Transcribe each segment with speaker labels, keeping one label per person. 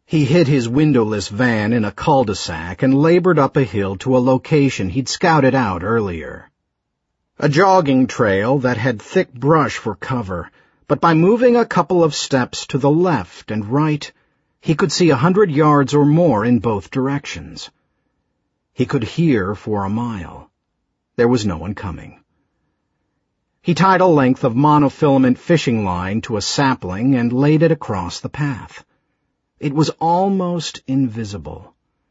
Speaker 1: He hid his windowless van in a cul-de-sac and labored up a hill to a location he'd scouted out earlier. A jogging trail that had thick brush for cover, but by moving a couple of steps to the left and right, he could see 100 yards or more in both directions. He could hear for a mile. There was no one coming. He tied a length of monofilament fishing line to a sapling and laid it across the path. It was almost invisible.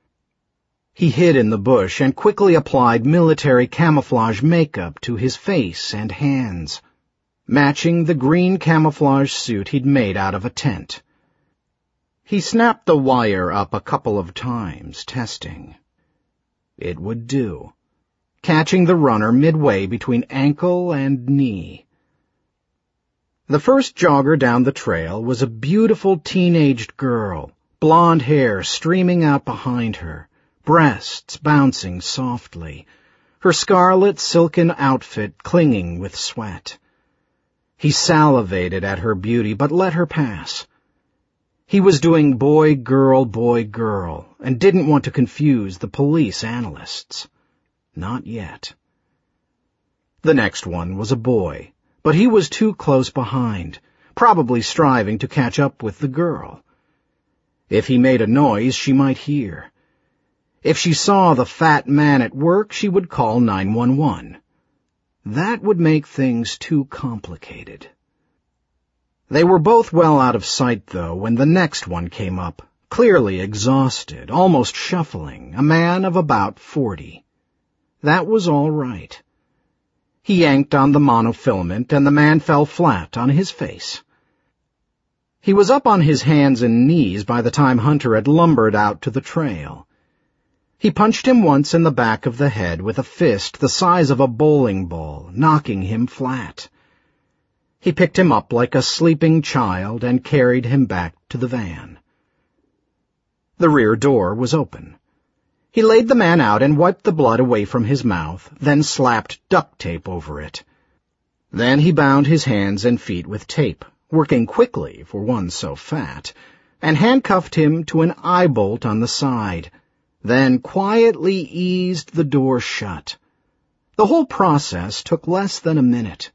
Speaker 1: He hid in the bush and quickly applied military camouflage makeup to his face and hands, matching the green camouflage suit he'd made out of a tent. He snapped the wire up a couple of times, testing. It would do, catching the runner midway between ankle and knee. The first jogger down the trail was a beautiful teenaged girl, blonde hair streaming out behind her, breasts bouncing softly, her scarlet silken outfit clinging with sweat. He salivated at her beauty, but let her pass. He was doing boy, girl, and didn't want to confuse the police analysts. Not yet. The next one was a boy, but he was too close behind, probably striving to catch up with the girl. If he made a noise, she might hear. If she saw the fat man at work, she would call 911. That would make things too complicated. They were both well out of sight, though, when the next one came up, clearly exhausted, almost shuffling, a man of about 40. That was all right. He yanked on the monofilament, and the man fell flat on his face. He was up on his hands and knees by the time Hunter had lumbered out to the trail. He punched him once in the back of the head with a fist the size of a bowling ball, knocking him flat. He picked him up like a sleeping child and carried him back to the van. The rear door was open. He laid the man out and wiped the blood away from his mouth, then slapped duct tape over it. Then he bound his hands and feet with tape, working quickly for one so fat, and handcuffed him to an eye bolt on the side, then quietly eased the door shut. The whole process took less than a minute.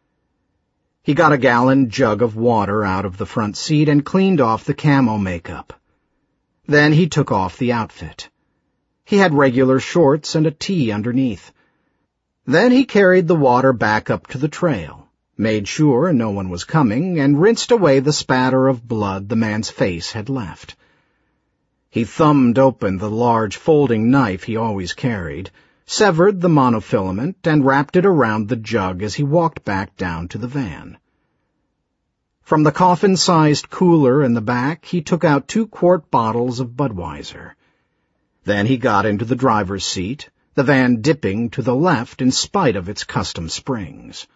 Speaker 1: He got a gallon jug of water out of the front seat and cleaned off the camo makeup. Then he took off the outfit. He had regular shorts and a tee underneath. Then he carried the water back up to the trail, made sure no one was coming, and rinsed away the spatter of blood the man's face had left. He thumbed open the large folding knife he always carried, severed the monofilament, and wrapped it around the jug as he walked back down to the van. From the coffin-sized cooler in the back, he took out 2-quart bottles of Budweiser. Then he got into the driver's seat, the van dipping to the left in spite of its custom springs.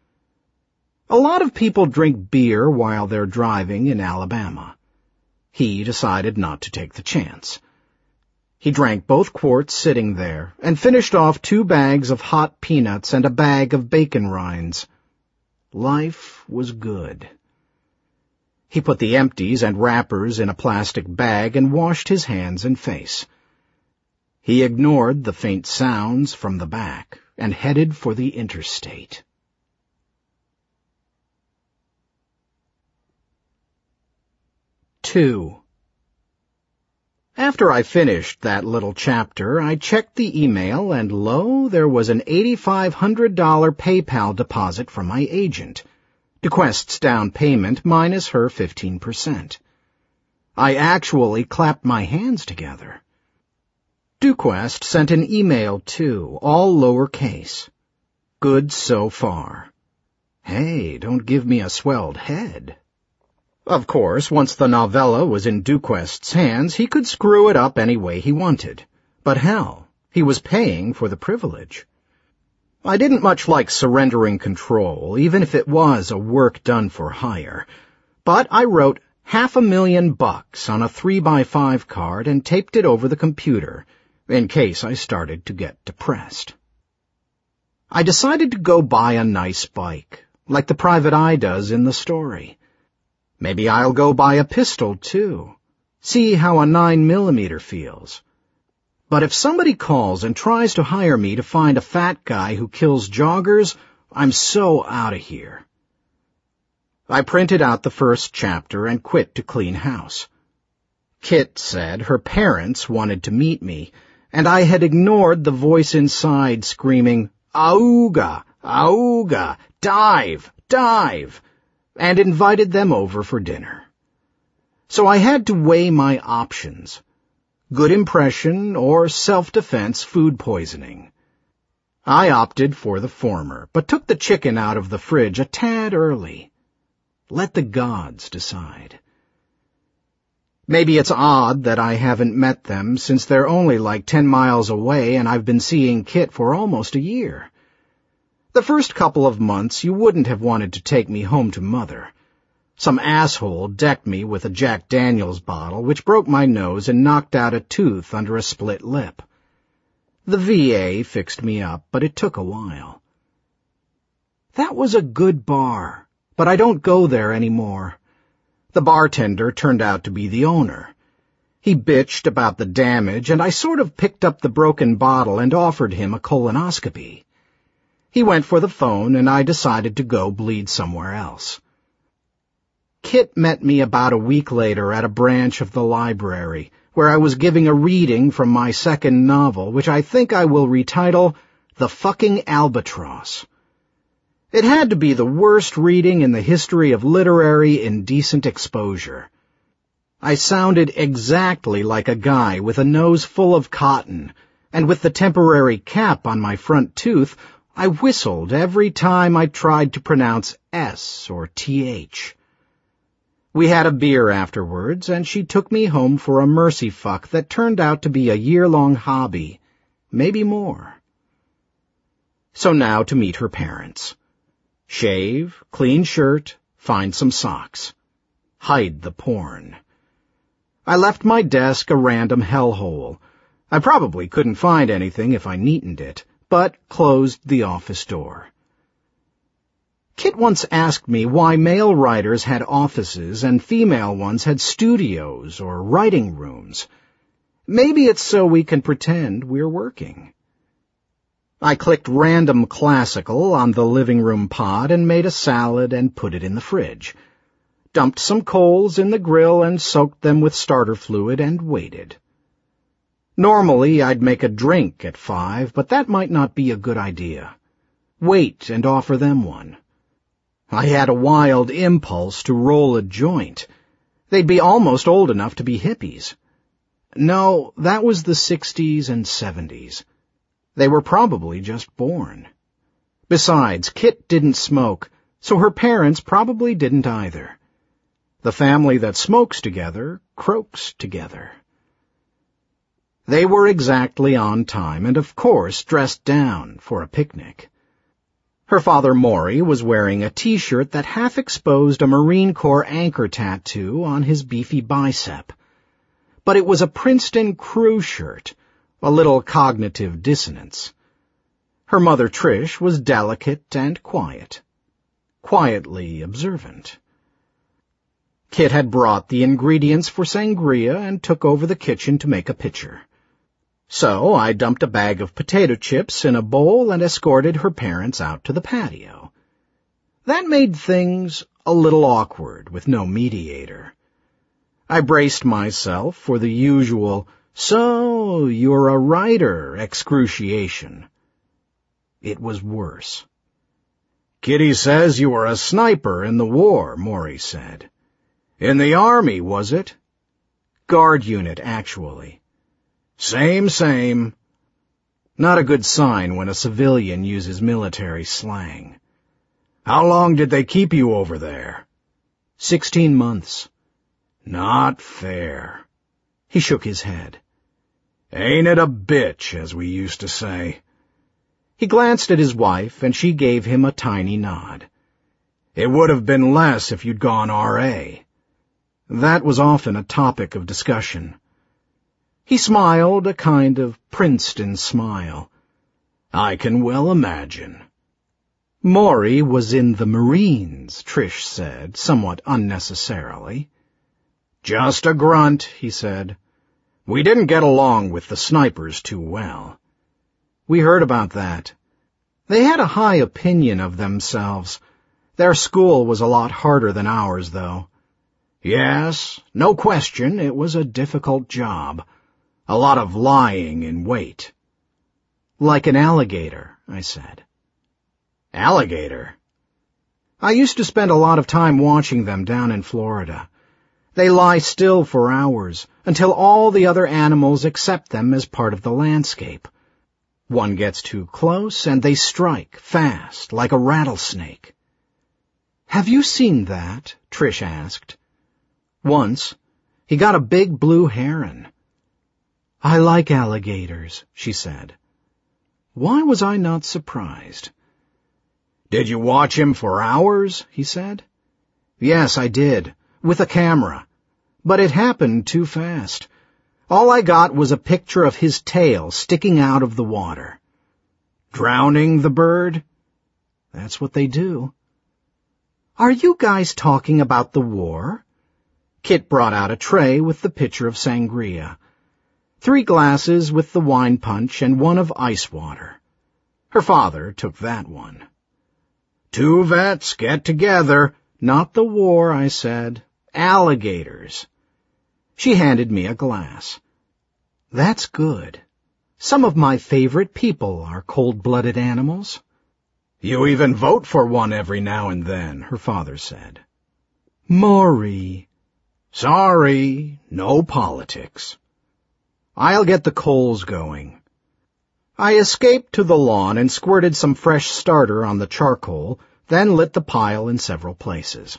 Speaker 1: A lot of people drink beer while they're driving in Alabama. He decided not to take the chance. He drank both quarts sitting there, and finished off 2 bags of hot peanuts and a bag of bacon rinds. Life was good. He put the empties and wrappers in a plastic bag and washed his hands and face. He ignored the faint sounds from the back and headed for the interstate. Two. After I finished that little chapter, I checked the email, and lo, there was an $8,500 PayPal deposit from my agent, DeQuest's down payment minus her 15%. I actually clapped my hands together. DeQuest sent an email, too, all lowercase. Good so far. Hey, don't give me a swelled head. Of course, once the novella was in DeQuest's hands, he could screw it up any way he wanted. But hell, he was paying for the privilege. I didn't much like surrendering control, even if it was a work done for hire. But I wrote $500,000 on a 3x5 card and taped it over the computer, in case I started to get depressed. I decided to go buy a nice bike, like the Private Eye does in the story. Maybe I'll go buy a pistol, too. See how a 9mm feels. But if somebody calls and tries to hire me to find a fat guy who kills joggers, I'm so out of here. I printed out the first chapter and quit to clean house. Kit said her parents wanted to meet me, and I had ignored the voice inside screaming, "Auga! Auga! Dive! Dive!" and invited them over for dinner. So I had to weigh my options: good impression or self-defense food poisoning. I opted for the former, but took the chicken out of the fridge a tad early. Let the gods decide. Maybe it's odd that I haven't met them since they're only like 10 miles away and I've been seeing Kit for almost a year. The first couple of months you wouldn't have wanted to take me home to Mother. Some asshole decked me with a Jack Daniels bottle, which broke my nose and knocked out a tooth under a split lip. The VA fixed me up, but it took a while. That was a good bar, but I don't go there anymore. The bartender turned out to be the owner. He bitched about the damage, and I sort of picked up the broken bottle and offered him a colonoscopy. He went for the phone, and I decided to go bleed somewhere else. Kit met me about a week later at a branch of the library, where I was giving a reading from my second novel, which I think I will retitle The Fucking Albatross. It had to be the worst reading in the history of literary indecent exposure. I sounded exactly like a guy with a nose full of cotton, and with the temporary cap on my front tooth, I whistled every time I tried to pronounce S or TH. We had a beer afterwards, and she took me home for a mercy fuck that turned out to be a year-long hobby, maybe more. So now to meet her parents. Shave, clean shirt, find some socks. Hide the porn. I left my desk a random hellhole. I probably couldn't find anything if I neatened it, but closed the office door. Kit once asked me why male writers had offices and female ones had studios or writing rooms. Maybe it's so we can pretend we're working. I clicked random classical on the living room pod and made a salad and put it in the fridge. Dumped some coals in the grill and soaked them with starter fluid and waited. Normally I'd make a drink at 5, but that might not be a good idea. Wait and offer them one. I had a wild impulse to roll a joint. They'd be almost old enough to be hippies. No, that was the 60s and 70s. They were probably just born. Besides, Kit didn't smoke, so her parents probably didn't either. The family that smokes together croaks together. They were exactly on time and, of course, dressed down for a picnic. Her father, Maury, was wearing a T-shirt that half exposed a Marine Corps anchor tattoo on his beefy bicep. But it was a Princeton crew shirt, a little cognitive dissonance. Her mother, Trish, was delicate and quiet, quietly observant. Kit had brought the ingredients for sangria and took over the kitchen to make a pitcher. So I dumped a bag of potato chips in a bowl and escorted her parents out to the patio. That made things a little awkward with no mediator. I braced myself for the usual, "So, you're a writer," excruciation. It was worse. "Kitty says you were a sniper in the war," Maury said. "In the Army, was it?" "Guard unit, actually." Same. Not a good sign when a civilian uses military slang. "How long did they keep you over there?" 16 months. "Not fair." He shook his head. "Ain't it a bitch, as we used to say." He glanced at his wife, and she gave him a tiny nod. "It would have been less if you'd gone R.A." That was often a topic of discussion. He smiled a kind of Princeton smile. "I can well imagine." Maury was in the Marines, Trish said, somewhat unnecessarily. Just a grunt, he said. We didn't get along with the snipers too well. We heard about that. They had a high opinion of themselves. Their school was a lot harder than ours, though. Yes, no question, it was a difficult job. A lot of lying in wait. Like an alligator, I said. Alligator? I used to spend a lot of time watching them down in Florida. They lie still for hours, until all the other animals accept them as part of the landscape. One gets too close, and they strike, fast, like a rattlesnake. Have you seen that? Trish asked. Once. He got a big blue heron. I like alligators, she said. Why was I not surprised? Did you watch him for hours? He said. Yes, I did, with a camera. But it happened too fast. All I got was a picture of his tail sticking out of the water. Drowning the bird? That's what they do. Are you guys talking about the war? Kit brought out a tray with the pitcher of sangria. 3 glasses with the wine punch and 1 of ice water. Her father took that one. 2 vets get together. Not the war, I said. Alligators. She handed me a glass. That's good. Some of my favorite people are cold-blooded animals. You even vote for one every now and then, her father said. Maury. Sorry, no politics. I'll get the coals going. I escaped to the lawn and squirted some fresh starter on the charcoal, then lit the pile in several places.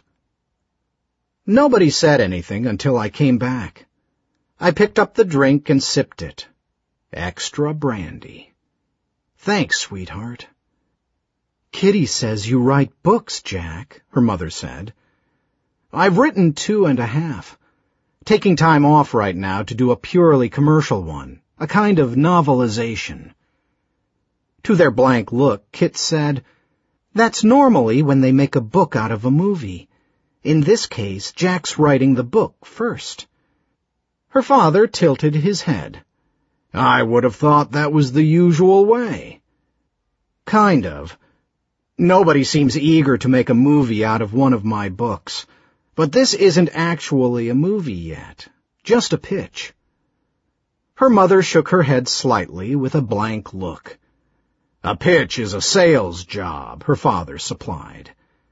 Speaker 1: Nobody said anything until I came back. I picked up the drink and sipped it. Extra brandy. Thanks, sweetheart. Kitty says you write books, Jack, her mother said. I've written 2.5. Taking time off right now to do a purely commercial one, a kind of novelization. To their blank look, Kit said, That's normally when they make a book out of a movie. In this case, Jack's writing the book first. Her father tilted his head. I would have thought that was the usual way. Kind of. Nobody seems eager to make a movie out of one of my books. But this isn't actually a movie yet, just a pitch. Her mother shook her head slightly with a blank look. A pitch is a sales job, her father supplied.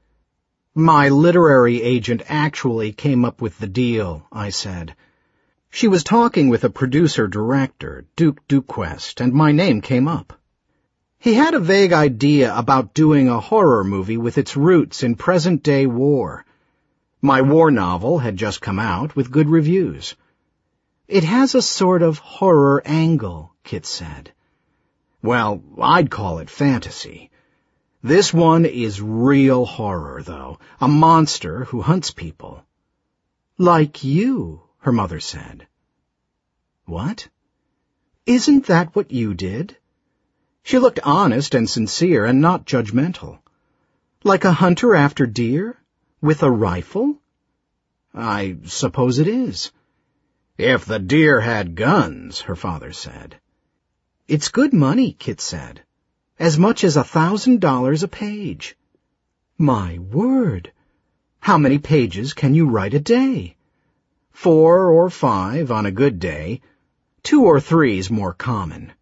Speaker 1: My literary agent actually came up with the deal, I said. She was talking with a producer-director, Duke Duquest, and my name came up. He had a vague idea about doing a horror movie with its roots in present-day war. My war novel had just come out with good reviews. It has a sort of horror angle, Kit said. Well, I'd call it fantasy. This one is real horror, though, a monster who hunts people. Like you, her mother said. What? Isn't that what you did? She looked honest and sincere and not judgmental. Like a hunter after deer? With a rifle? I suppose it is. If the deer had guns, her father said. It's good money, Kit said. As much as $1,000 a page. My word! How many pages can you write a day? 4 or 5 on a good day. 2 or 3's more common.